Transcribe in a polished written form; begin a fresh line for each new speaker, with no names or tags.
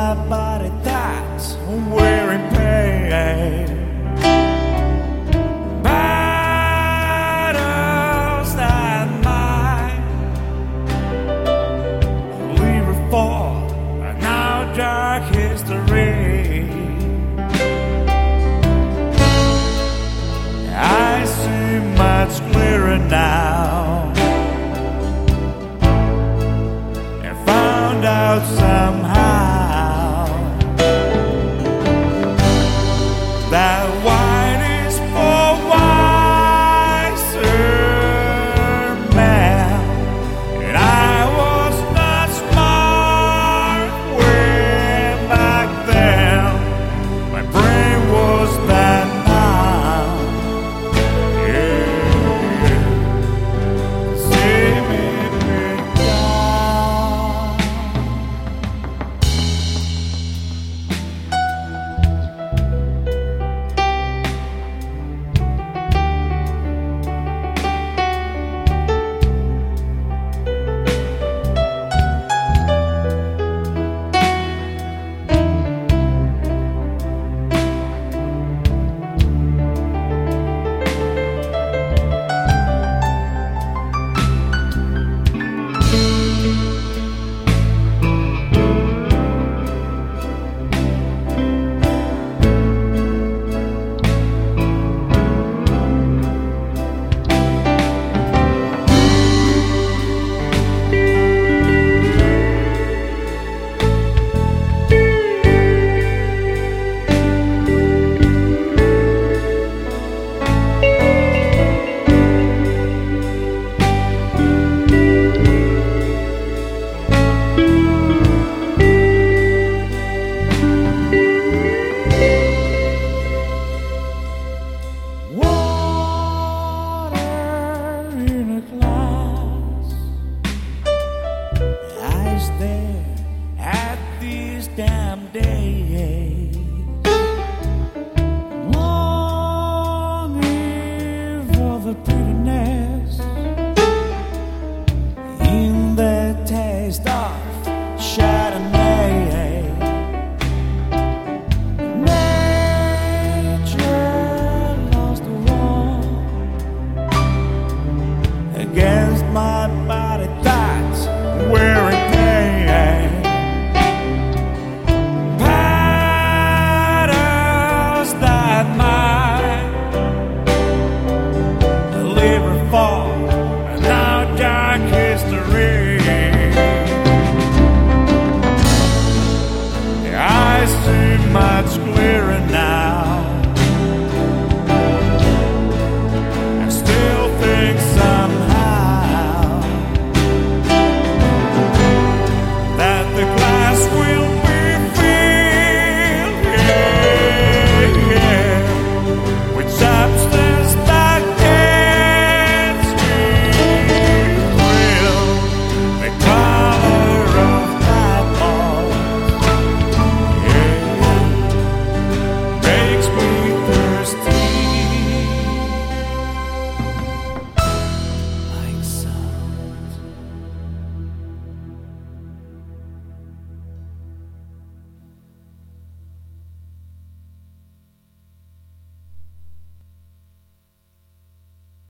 my body that's wearing pain. Battles that might leave her for now dark history. I see much clearer now, and found out somehow that wine is for wiser men, and I was not smart way back then. My brain was bad now. See me break down. Damn days, longing for the prettiness in the taste of Chardonnay. Nature lost the war against my body.